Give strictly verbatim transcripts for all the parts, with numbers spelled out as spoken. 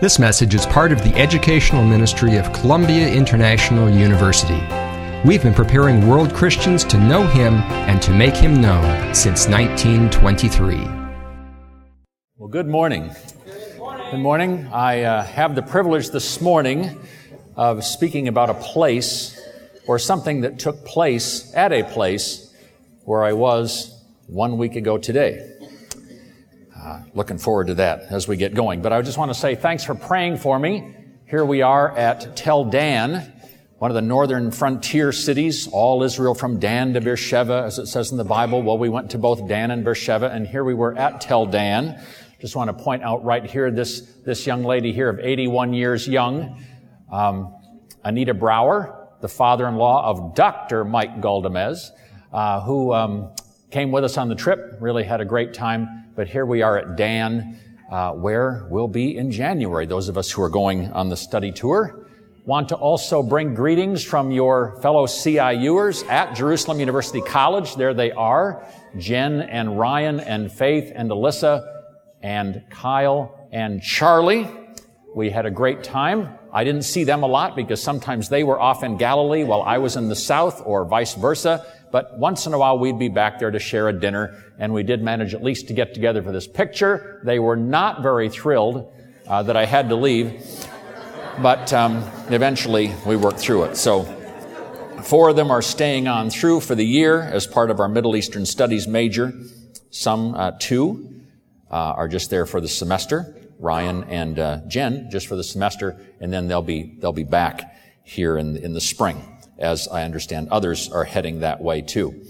This message is part of the educational ministry of Columbia International University. We've been preparing world Christians to know Him and to make Him known since nineteen twenty-three. Well, good morning. Good morning. I uh, have the privilege this morning of speaking about a place or something that took place at a place where I was one week ago today. Uh, looking forward to that as we get going. But I just want to say thanks for praying for me. Here we are at Tel Dan, one of the northern frontier cities, all Israel from Dan to Beersheba, as it says in the Bible. Well, we went to both Dan and Beersheba, and here we were at Tel Dan. Just want to point out right here, this, this young lady here of eighty-one years young, um, Anita Brower, the father-in-law of Doctor Mike Galdamez, uh, who um, came with us on the trip, really had a great time. But here we are at Dan, uh, where we'll be in January, those of us who are going on the study tour. Want to also bring greetings from your fellow C I Uers at Jerusalem University College. There they are, Jen and Ryan and Faith and Alyssa and Kyle and Charlie. We had a great time. I didn't see them a lot because sometimes they were off in Galilee while I was in the south, or vice versa. But once in a while we'd be back there to share a dinner, and we did manage at least to get together for this picture. They were not very thrilled uh, that I had to leave, but um, eventually we worked through it. So four of them are staying on through for the year as part of our Middle Eastern Studies major. Some, uh, two, uh, are just there for the semester. Ryan and uh, Jen just for the semester, and then they'll be they'll be back here in in the spring. As I understand, others are heading that way too.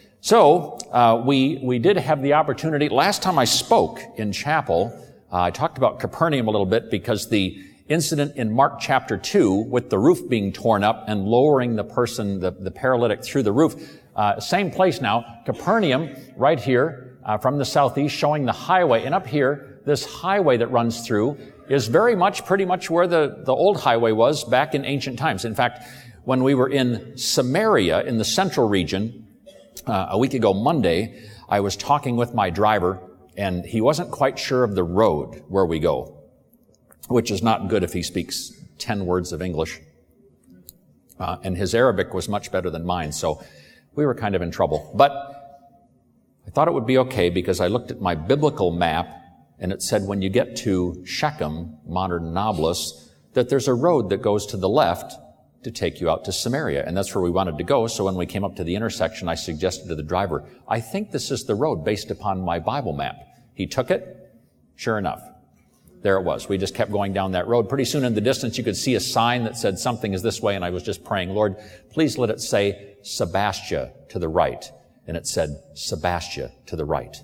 So uh, we we did have the opportunity. Last time I spoke in chapel, uh, I talked about Capernaum a little bit because the incident in Mark chapter two with the roof being torn up and lowering the person, the, the paralytic, through the roof. Uh, same place now, Capernaum, right here uh, from the southeast, showing the highway, and up here. This highway that runs through is very much, pretty much where the, the old highway was back in ancient times. In fact, when we were in Samaria in the central region, uh, a week ago Monday, I was talking with my driver, and he wasn't quite sure of the road where we go, which is not good if he speaks ten words of English. Uh, and his Arabic was much better than mine, so we were kind of in trouble. But I thought it would be okay because I looked at my biblical map, and it said when you get to Shechem, modern Nablus, that there's a road that goes to the left to take you out to Samaria. And that's where we wanted to go. So when we came up to the intersection, I suggested to the driver, I think this is the road based upon my Bible map. He took it. Sure enough, there it was. We just kept going down that road. Pretty soon in the distance, you could see a sign that said something is this way. And I was just praying, Lord, please let it say Sebastia to the right. And it said Sebastia to the right.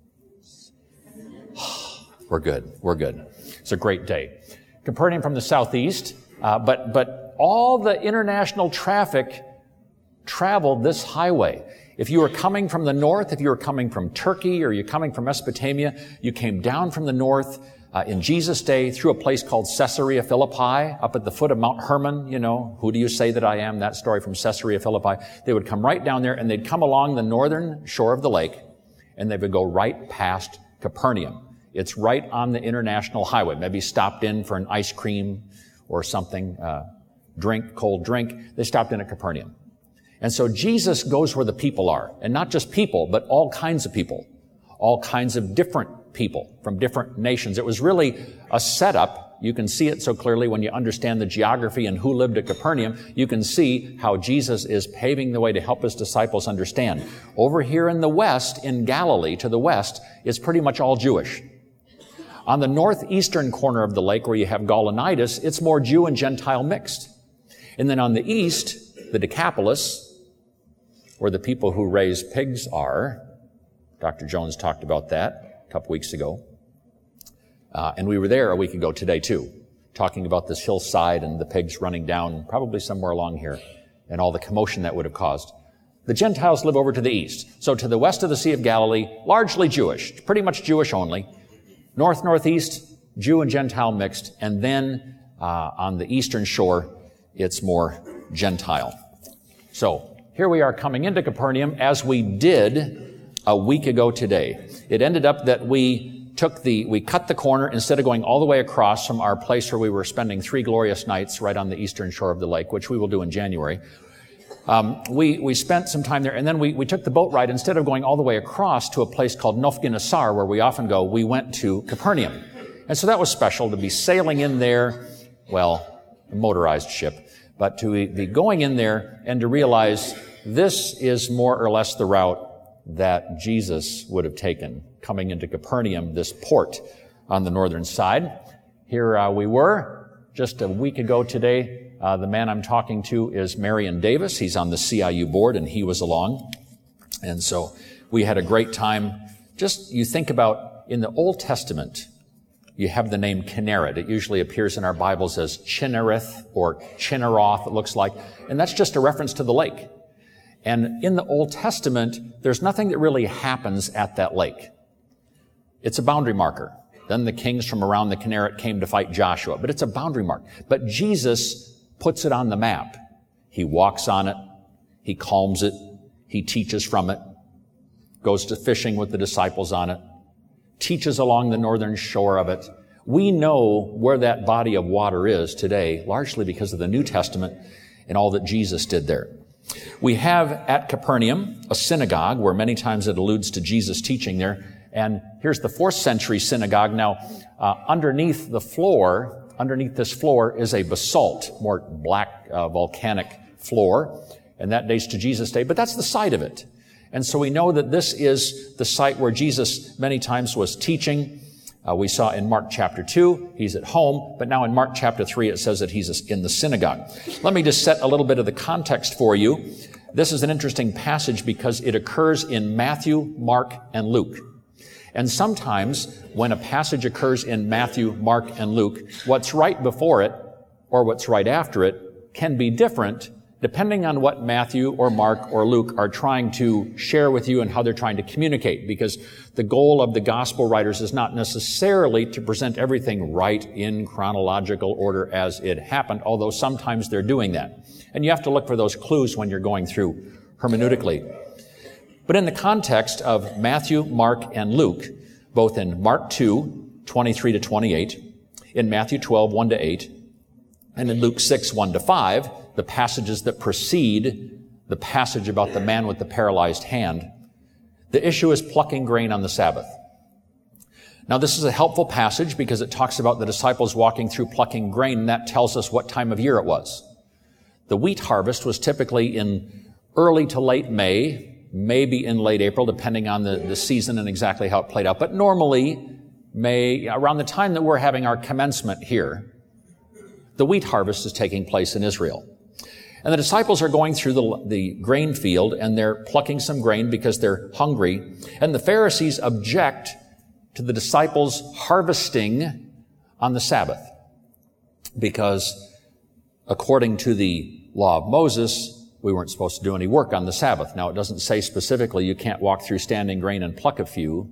We're good. We're good. It's a great day. Capernaum from the southeast, uh, but but all the international traffic traveled this highway. If you were coming from the north, if you were coming from Turkey or you're coming from Mesopotamia, you came down from the north uh, in Jesus' day through a place called Caesarea Philippi, up at the foot of Mount Hermon. You know, who do you say that I am? That story from Caesarea Philippi. They would come right down there, and they'd come along the northern shore of the lake, and they would go right past Capernaum. It's right on the international highway. Maybe stopped in for an ice cream or something, uh, drink, cold drink. They stopped in at Capernaum. And so Jesus goes where the people are. And not just people, but all kinds of people. All kinds of different people from different nations. It was really a setup. You can see it so clearly when you understand the geography and who lived at Capernaum. You can see how Jesus is paving the way to help his disciples understand. Over here in the west, in Galilee, to the west, it's pretty much all Jewish. On the northeastern corner of the lake where you have Gaulonitis, it's more Jew and Gentile mixed. And then on the east, the Decapolis, where the people who raise pigs are. Doctor Jones talked about that a couple weeks ago. Uh, and we were there a week ago today too, talking about this hillside and the pigs running down probably somewhere along here and all the commotion that would have caused. The Gentiles live over to the east. So to the west of the Sea of Galilee, largely Jewish, pretty much Jewish only. North, northeast, Jew and Gentile mixed, and then uh, on the eastern shore, it's more Gentile. So here we are coming into Capernaum as we did a week ago today. It ended up that we took the, we cut the corner instead of going all the way across from our place where we were spending three glorious nights right on the eastern shore of the lake, which we will do in January. Um, we, we spent some time there, and then we, we took the boat ride. Instead of going all the way across to a place called Nofgin Asar, where we often go, we went to Capernaum. And so that was special to be sailing in there, well, a motorized ship, but to be going in there and to realize this is more or less the route that Jesus would have taken, coming into Capernaum, this port on the northern side. Here uh, we were just a week ago today. Uh, the man I'm talking to is Marion Davis. He's on the C I U board, and he was along. And so we had a great time. Just, you think about, in the Old Testament, you have the name Kinneret. It usually appears in our Bibles as Chinnereth or Chinneroth, it looks like. And that's just a reference to the lake. And in the Old Testament, there's nothing that really happens at that lake. It's a boundary marker. Then the kings from around the Kinneret came to fight Joshua. But it's a boundary mark. But Jesus puts it on the map. He walks on it. He calms it. He teaches from it. Goes to fishing with the disciples on it. Teaches along the northern shore of it. We know where that body of water is today, largely because of the New Testament and all that Jesus did there. We have at Capernaum a synagogue where many times it alludes to Jesus teaching there. And here's the fourth century synagogue. Now, uh, underneath the floor, underneath this floor is a basalt, more black uh, volcanic floor. And that dates to Jesus' day, but that's the site of it. And so we know that this is the site where Jesus many times was teaching. Uh, we saw in Mark chapter two, he's at home, but now in Mark chapter three, it says that he's in the synagogue. Let me just set a little bit of the context for you. This is an interesting passage because it occurs in Matthew, Mark, and Luke. And sometimes when a passage occurs in Matthew, Mark, and Luke, what's right before it or what's right after it can be different depending on what Matthew or Mark or Luke are trying to share with you and how they're trying to communicate, because the goal of the gospel writers is not necessarily to present everything right in chronological order as it happened, although sometimes they're doing that. And you have to look for those clues when you're going through hermeneutically. But in the context of Matthew, Mark, and Luke, both in Mark two, twenty-three to twenty-eight, in Matthew twelve, one to eight, and in Luke six, one to five, the passages that precede the passage about the man with the paralyzed hand, the issue is plucking grain on the Sabbath. Now, this is a helpful passage because it talks about the disciples walking through plucking grain, and that tells us what time of year it was. The wheat harvest was typically in early to late May, maybe in late April, depending on the, the season and exactly how it played out. But normally, May, around the time that we're having our commencement here, the wheat harvest is taking place in Israel. And the disciples are going through the, the grain field, and they're plucking some grain because they're hungry. And the Pharisees object to the disciples harvesting on the Sabbath, because according to the law of Moses, we weren't supposed to do any work on the Sabbath. Now, it doesn't say specifically you can't walk through standing grain and pluck a few,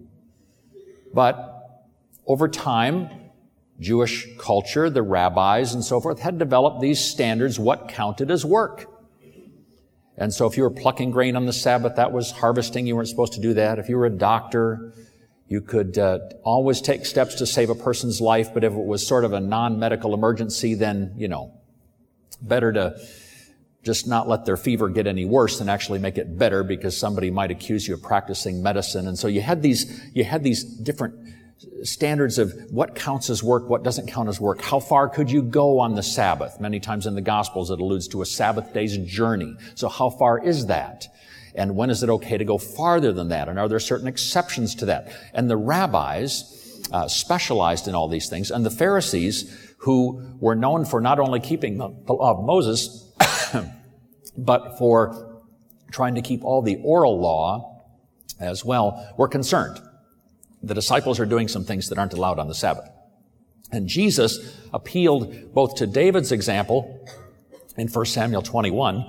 but over time, Jewish culture, the rabbis and so forth, had developed these standards, what counted as work. And so if you were plucking grain on the Sabbath, that was harvesting. You weren't supposed to do that. If you were a doctor, you could uh, always take steps to save a person's life, but if it was sort of a non-medical emergency, then, you know, better to just not let their fever get any worse than actually make it better, because somebody might accuse you of practicing medicine. And so you had these, you had these different standards of what counts as work, what doesn't count as work. How far could you go on the Sabbath? Many times in the Gospels it alludes to a Sabbath day's journey. So how far is that? And when is it okay to go farther than that? And are there certain exceptions to that? And the rabbis uh, specialized in all these things. And the Pharisees, who were known for not only keeping the law of Moses, but for trying to keep all the oral law as well, were concerned. The disciples are doing some things that aren't allowed on the Sabbath. And Jesus appealed both to David's example in First Samuel twenty-one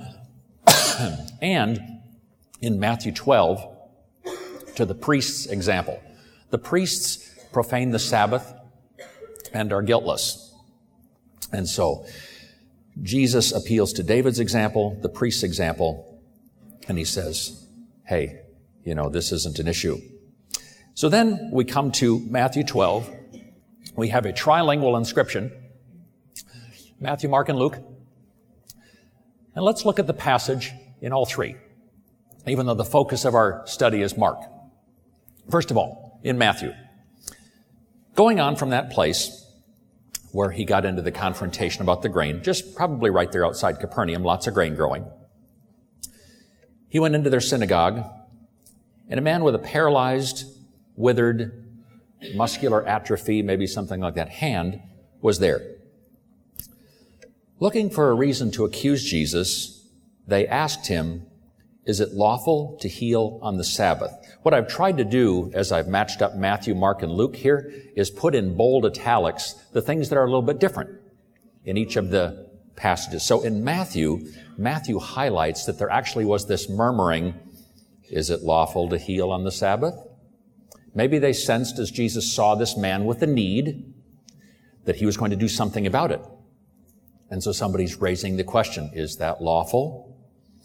and in Matthew twelve to the priest's example. The priests profane the Sabbath and are guiltless. And so Jesus appeals to David's example, the priest's example, and he says, hey, you know, this isn't an issue. So then we come to Matthew twelve. We have a trilingual inscription, Matthew, Mark, and Luke. And let's look at the passage in all three, even though the focus of our study is Mark. First of all, in Matthew, going on from that place where he got into the confrontation about the grain, just probably right there outside Capernaum, lots of grain growing, he went into their synagogue, and a man with a paralyzed, withered, muscular atrophy, maybe something like that, hand was there. Looking for a reason to accuse Jesus, they asked him, is it lawful to heal on the Sabbath? What I've tried to do as I've matched up Matthew, Mark, and Luke here is put in bold italics the things that are a little bit different in each of the passages. So in Matthew, Matthew highlights that there actually was this murmuring, is it lawful to heal on the Sabbath? Maybe they sensed as Jesus saw this man with a need that he was going to do something about it. And so somebody's raising the question, is that lawful?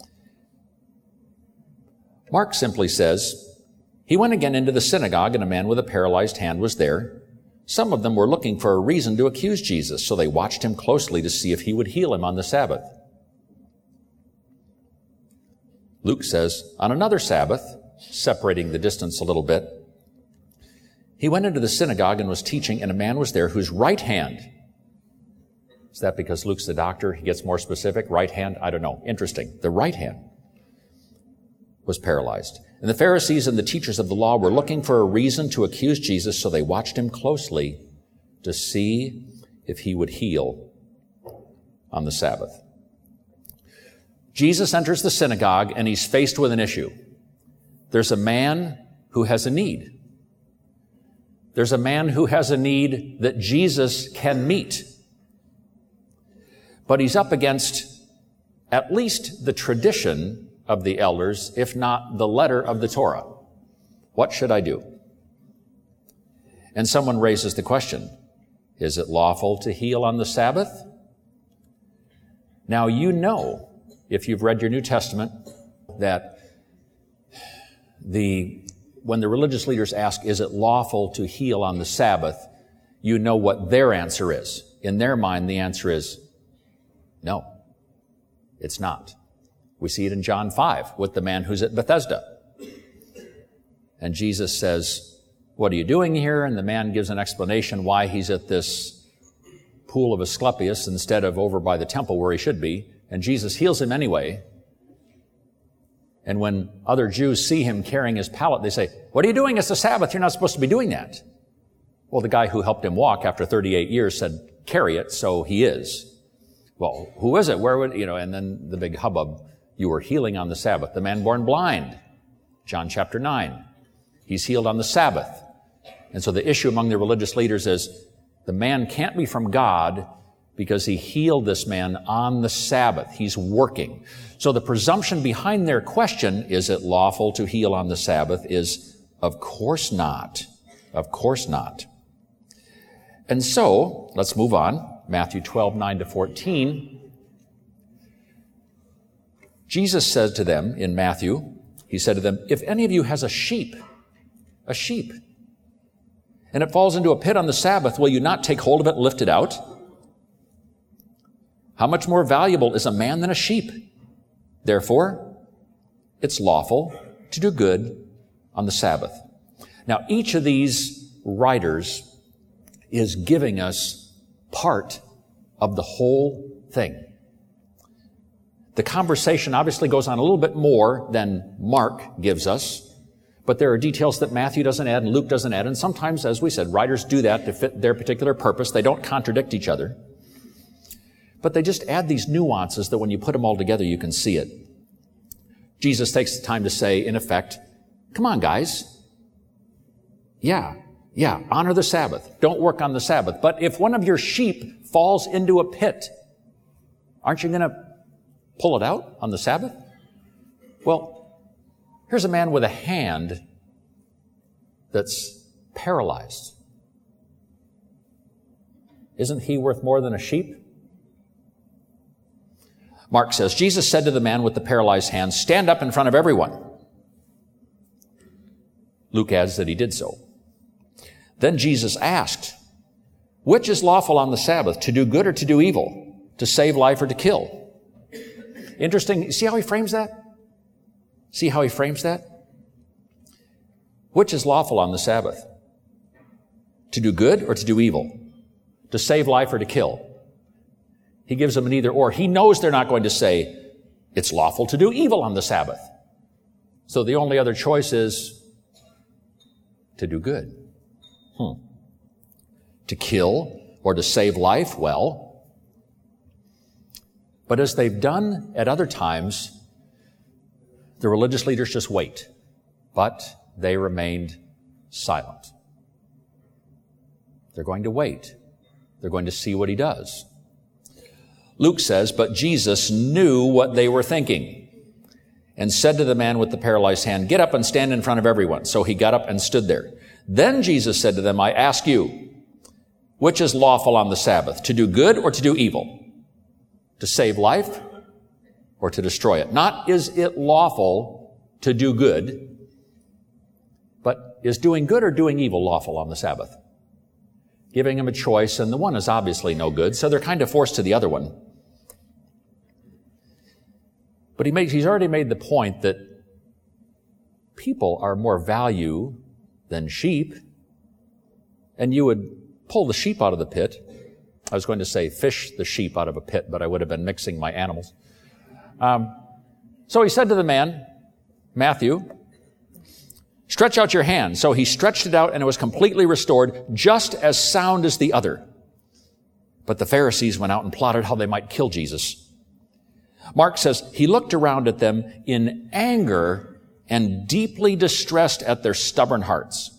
Mark simply says, he went again into the synagogue and a man with a paralyzed hand was there. Some of them were looking for a reason to accuse Jesus, so they watched him closely to see if he would heal him on the Sabbath. Luke says, on another Sabbath, separating the distance a little bit, he went into the synagogue and was teaching, and a man was there whose right hand, is that because Luke's the doctor, he gets more specific? Right hand? I don't know. Interesting. The right hand was paralyzed. And the Pharisees and the teachers of the law were looking for a reason to accuse Jesus, so they watched him closely to see if he would heal on the Sabbath. Jesus enters the synagogue and he's faced with an issue. There's a man who has a need. There's a man who has a need that Jesus can meet. But he's up against at least the tradition of the elders, if not the letter of the Torah. What should I do? And someone raises the question, is it lawful to heal on the Sabbath? Now you know, if you've read your New Testament, that the when the religious leaders ask, is it lawful to heal on the Sabbath, you know what their answer is. In their mind, the answer is no, it's not. We see it in John five with the man who's at Bethesda. And Jesus says, what are you doing here? And the man gives an explanation why he's at this pool of Asclepius instead of over by the temple where he should be. And Jesus heals him anyway. And when other Jews see him carrying his pallet, they say, what are you doing? It's the Sabbath. You're not supposed to be doing that. Well, the guy who helped him walk after thirty-eight years said, carry it, so he is. Well, who is it? Where would, you know, and then the big hubbub, you were healing on the Sabbath. The man born blind, John chapter nine. He's healed on the Sabbath. And so the issue among the religious leaders is the man can't be from God because he healed this man on the Sabbath. He's working. So the presumption behind their question, is it lawful to heal on the Sabbath, is of course not. Of course not. And so, let's move on. Matthew twelve, nine to fourteen. Jesus said to them in Matthew, he said to them, if any of you has a sheep, a sheep, and it falls into a pit on the Sabbath, will you not take hold of it and lift it out? How much more valuable is a man than a sheep? Therefore, it's lawful to do good on the Sabbath. Now, each of these writers is giving us part of the whole thing. The conversation obviously goes on a little bit more than Mark gives us, but there are details that Matthew doesn't add and Luke doesn't add, and sometimes, as we said, writers do that to fit their particular purpose. They don't contradict each other. But they just add these nuances that when you put them all together, you can see it. Jesus takes the time to say, in effect, come on, guys. Yeah, yeah, honor the Sabbath. Don't work on the Sabbath. But if one of your sheep falls into a pit, aren't you going to pull it out on the Sabbath? Well, here's a man with a hand that's paralyzed. Isn't he worth more than a sheep? Mark says, Jesus said to the man with the paralyzed hand, stand up in front of everyone. Luke adds that he did so. Then Jesus asked, which is lawful on the Sabbath, to do good or to do evil, to save life or to kill? Interesting. See how he frames that? See how he frames that? Which is lawful on the Sabbath? To do good or to do evil? To save life or to kill? He gives them an either or. He knows they're not going to say, it's lawful to do evil on the Sabbath. So the only other choice is to do good. Hmm. To kill or to save life? Well, but as they've done at other times, the religious leaders just wait. But they remained silent. They're going to wait. They're going to see what he does. Luke says, but Jesus knew what they were thinking and said to the man with the paralyzed hand, get up and stand in front of everyone. So he got up and stood there. Then Jesus said to them, I ask you, which is lawful on the Sabbath, to do good or to do evil? To save life or to destroy it? Not is it lawful to do good, but is doing good or doing evil lawful on the Sabbath? Giving him a choice, and the one is obviously no good, so they're kind of forced to the other one. But he makes, he's already made the point that people are more value than sheep, and you would pull the sheep out of the pit. I was going to say fish the sheep out of a pit, but I would have been mixing my animals. Um, so he said to the man, Matthew, stretch out your hand. So he stretched it out and it was completely restored, just as sound as the other. But the Pharisees went out and plotted how they might kill Jesus. Mark says, he looked around at them in anger and deeply distressed at their stubborn hearts,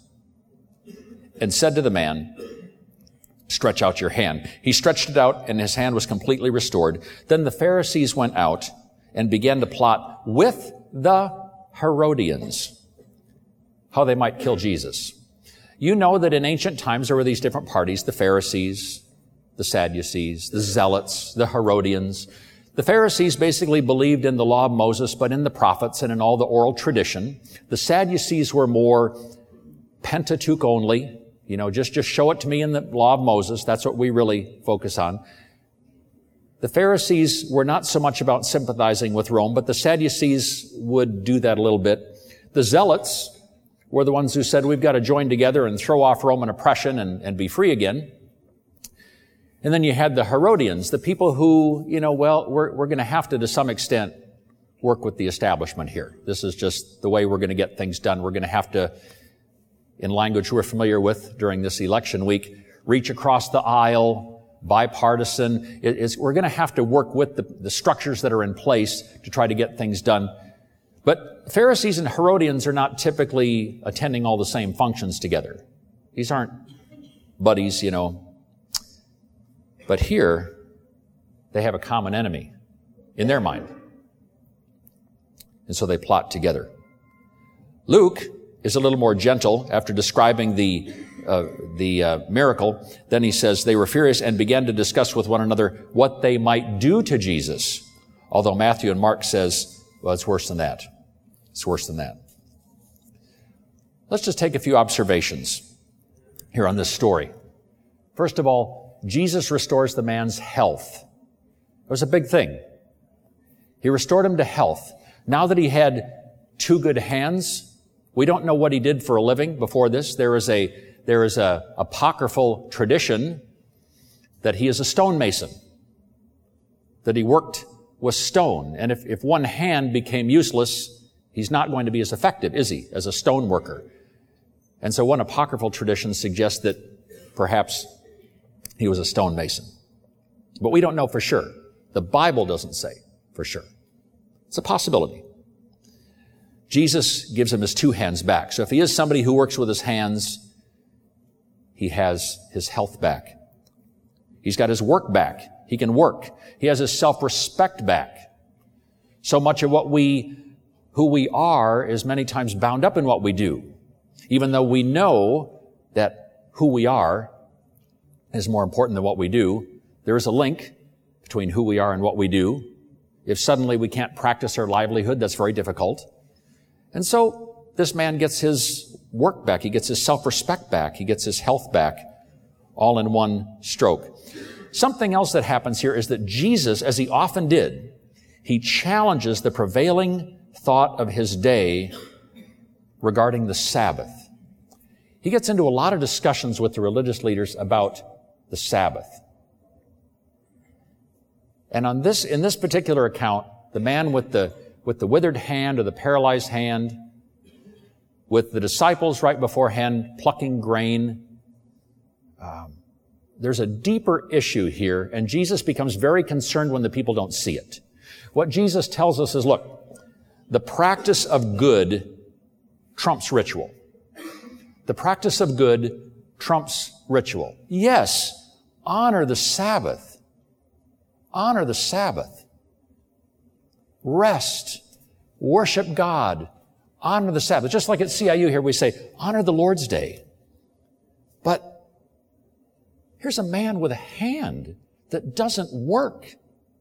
and said to the man, stretch out your hand. He stretched it out and his hand was completely restored. Then the Pharisees went out and began to plot with the Herodians how they might kill Jesus. You know that in ancient times there were these different parties, the Pharisees, the Sadducees, the Zealots, the Herodians. The Pharisees basically believed in the law of Moses, but in the prophets and in all the oral tradition. The Sadducees were more Pentateuch only. You know, just, just show it to me in the law of Moses. That's what we really focus on. The Pharisees were not so much about sympathizing with Rome, but the Sadducees would do that a little bit. The Zealots were the ones who said, we've got to join together and throw off Roman oppression and, and be free again. And then you had the Herodians, the people who, you know, well, we're, we're going to have to, to some extent, work with the establishment here. This is just the way we're going to get things done. We're going to have to, in language we're familiar with during this election week, reach across the aisle, bipartisan. It is, we're going to have to work with the, the structures that are in place to try to get things done. But Pharisees and Herodians are not typically attending all the same functions together. These aren't buddies, you know. But here, they have a common enemy in their mind. And so they plot together. Luke is a little more gentle after describing the uh, the uh, miracle. Then he says, they were furious and began to discuss with one another what they might do to Jesus. Although Matthew and Mark says, well, it's worse than that. It's worse than that. Let's just take a few observations here on this story. First of all, Jesus restores the man's health. It was a big thing. He restored him to health. Now that he had two good hands, we don't know what he did for a living before this. There is a, there is a apocryphal tradition that he is a stonemason, that he worked with stone. And if, if one hand became useless, he's not going to be as effective, is he, as a stone worker? And so one apocryphal tradition suggests that perhaps he was a stonemason. But we don't know for sure. The Bible doesn't say for sure. It's a possibility. Jesus gives him his two hands back. So if he is somebody who works with his hands, he has his health back. He's got his work back. He can work. He has his self-respect back. So much of what we, who we are is many times bound up in what we do. Even though we know that who we are is more important than what we do, there is a link between who we are and what we do. If suddenly we can't practice our livelihood, that's very difficult. And so this man gets his work back. He gets his self-respect back. He gets his health back, all in one stroke. Something else that happens here is that Jesus, as he often did, he challenges the prevailing thought of his day regarding the Sabbath. He gets into a lot of discussions with the religious leaders about the Sabbath. And on this, in this particular account, the man with the, with the withered hand or the paralyzed hand, with the disciples right beforehand plucking grain, um, there's a deeper issue here, and Jesus becomes very concerned when the people don't see it. What Jesus tells us is, look, the practice of good trumps ritual. The practice of good trumps ritual. Yes, honor the Sabbath. Honor the Sabbath. Rest. Worship God. Honor the Sabbath. Just like at C I U here we say, honor the Lord's Day. But here's a man with a hand that doesn't work.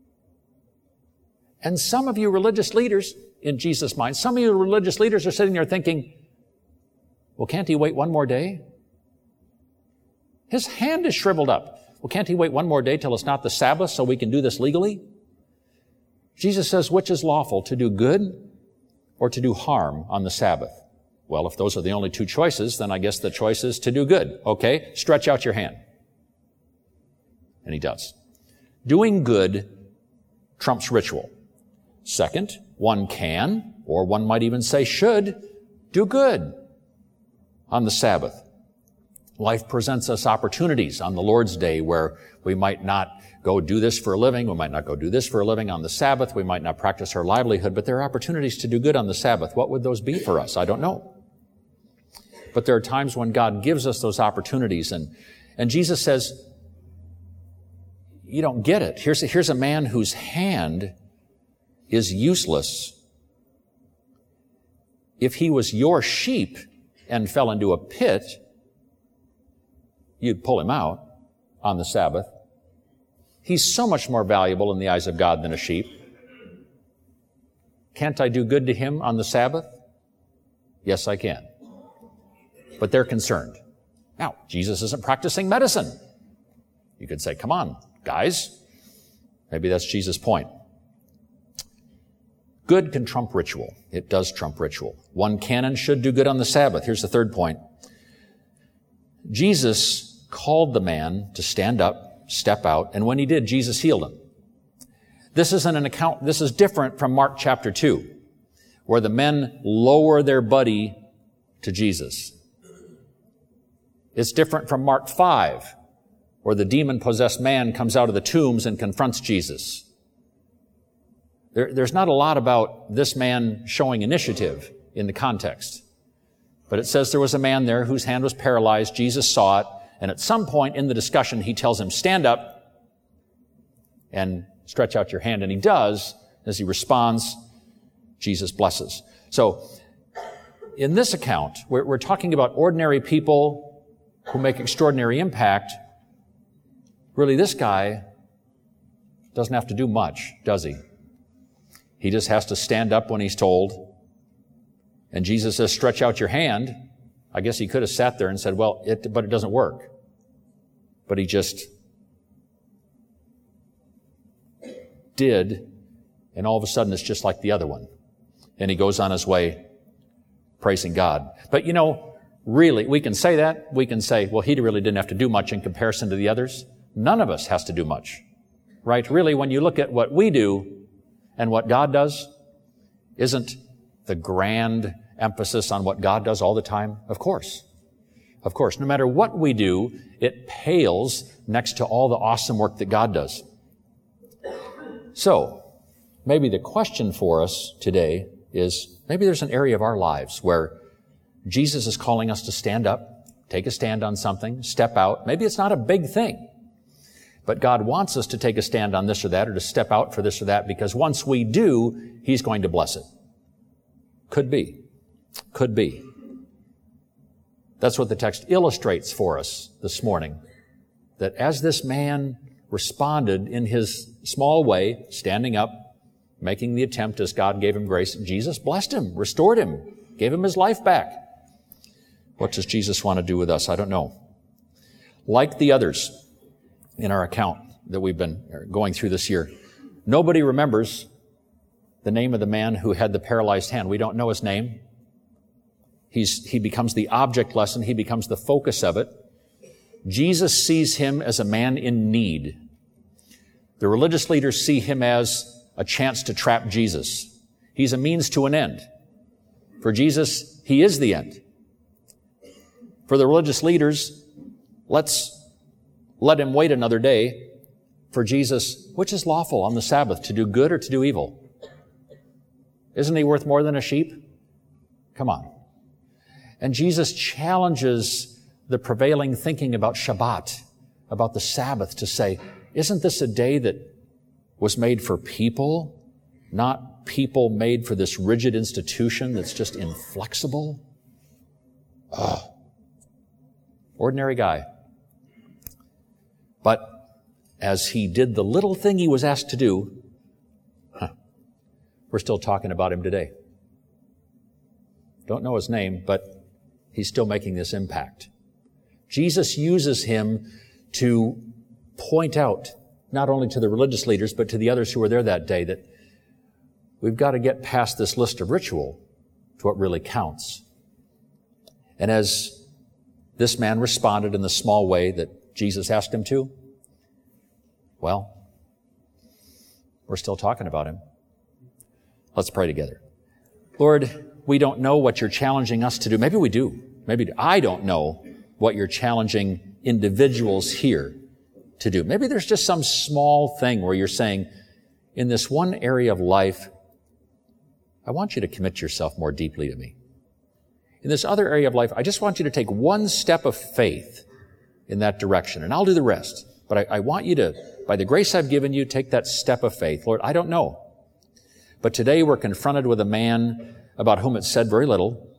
And some of you religious leaders, in Jesus' mind, some of you religious leaders are sitting there thinking, well, can't he wait one more day? His hand is shriveled up. Well, can't he wait one more day till it's not the Sabbath so we can do this legally? Jesus says, which is lawful, to do good or to do harm on the Sabbath? Well, if those are the only two choices, then I guess the choice is to do good. Okay, stretch out your hand. And he does. Doing good trumps ritual. Second, one can, or one might even say should, do good on the Sabbath. Life presents us opportunities on the Lord's Day where we might not go do this for a living, we might not go do this for a living on the Sabbath, we might not practice our livelihood, but there are opportunities to do good on the Sabbath. What would those be for us? I don't know. But there are times when God gives us those opportunities, and, and Jesus says, you don't get it. Here's a, here's a man whose hand is useless. If he was your sheep and fell into a pit, you'd pull him out on the Sabbath. He's so much more valuable in the eyes of God than a sheep. Can't I do good to him on the Sabbath? Yes, I can. But they're concerned. Now, Jesus isn't practicing medicine. You could say, come on, guys. Maybe that's Jesus' point. Good can trump ritual. It does trump ritual. One can and should do good on the Sabbath. Here's the third point. Jesus called the man to stand up, step out, and when he did, Jesus healed him. This isn't an account, this is different from Mark chapter two, where the men lower their buddy to Jesus. It's different from Mark five, where the demon-possessed man comes out of the tombs and confronts Jesus. There, there's not a lot about this man showing initiative in the context. But it says there was a man there whose hand was paralyzed. Jesus saw it. And at some point in the discussion, he tells him, stand up and stretch out your hand. And he does. As he responds, Jesus blesses. So in this account, we're, we're talking about ordinary people who make extraordinary impact. Really, this guy doesn't have to do much, does he? He just has to stand up when he's told. And Jesus says, stretch out your hand. I guess he could have sat there and said, well, it, but it doesn't work. But he just did, and all of a sudden it's just like the other one. And he goes on his way praising God. But you know, really, we can say that. We can say, well, he really didn't have to do much in comparison to the others. None of us has to do much, right? Really, when you look at what we do and what God does, isn't the grand emphasis on what God does all the time? Of course. Of course. No matter what we do, it pales next to all the awesome work that God does. So, maybe the question for us today is, maybe there's an area of our lives where Jesus is calling us to stand up, take a stand on something, step out. Maybe it's not a big thing, but God wants us to take a stand on this or that, or to step out for this or that, because once we do, He's going to bless it. Could be. Could be. That's what the text illustrates for us this morning. That as this man responded in his small way, standing up, making the attempt as God gave him grace, Jesus blessed him, restored him, gave him his life back. What does Jesus want to do with us? I don't know. Like the others in our account that we've been going through this year, nobody remembers the name of the man who had the paralyzed hand. We don't know his name. He's, he becomes the object lesson. He becomes the focus of it. Jesus sees him as a man in need. The religious leaders see him as a chance to trap Jesus. He's a means to an end. For Jesus, he is the end. For the religious leaders, let's let him wait another day. For Jesus, which is lawful on the Sabbath, to do good or to do evil? Isn't he worth more than a sheep? Come on. And Jesus challenges the prevailing thinking about Shabbat, about the Sabbath, to say, isn't this a day that was made for people, not people made for this rigid institution that's just inflexible? Ugh. Ordinary guy. But as he did the little thing he was asked to do, huh, we're still talking about him today. Don't know his name, but he's still making this impact. Jesus uses him to point out, not only to the religious leaders, but to the others who were there that day, that we've got to get past this list of ritual to what really counts. And as this man responded in the small way that Jesus asked him to, well, we're still talking about him. Let's pray together. Lord, we don't know what you're challenging us to do. Maybe we do. Maybe I don't know what you're challenging individuals here to do. Maybe there's just some small thing where you're saying, in this one area of life, I want you to commit yourself more deeply to me. In this other area of life, I just want you to take one step of faith in that direction, and I'll do the rest. But I, I want you to, by the grace I've given you, take that step of faith. Lord, I don't know. But today we're confronted with a man about whom it said very little.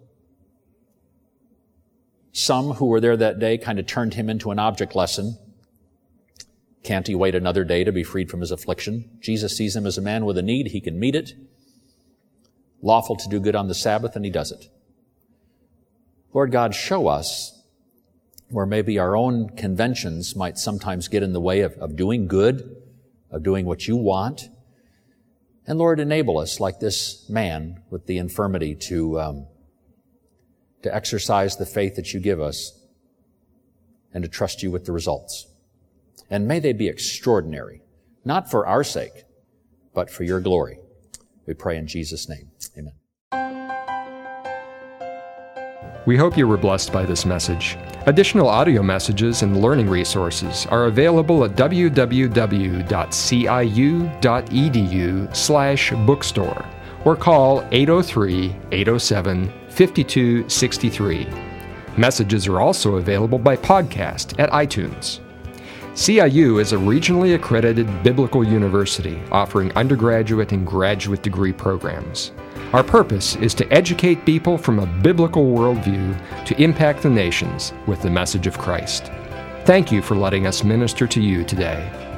Some who were there that day kind of turned him into an object lesson. Can't he wait another day to be freed from his affliction? Jesus sees him as a man with a need. He can meet it. Lawful to do good on the Sabbath, and he does it. Lord God, show us where maybe our own conventions might sometimes get in the way of, of doing good, of doing what you want. And Lord, enable us, like this man with the infirmity, to, um, to exercise the faith that you give us and to trust you with the results. And may they be extraordinary, not for our sake, but for your glory. We pray in Jesus' name. Amen. We hope you were blessed by this message. Additional audio messages and learning resources are available at w w w dot c i u dot e d u slash bookstore or call eight oh three, eight oh seven, five two six three. Messages are also available by podcast at iTunes. C I U is a regionally accredited biblical university offering undergraduate and graduate degree programs. Our purpose is to educate people from a biblical worldview to impact the nations with the message of Christ. Thank you for letting us minister to you today.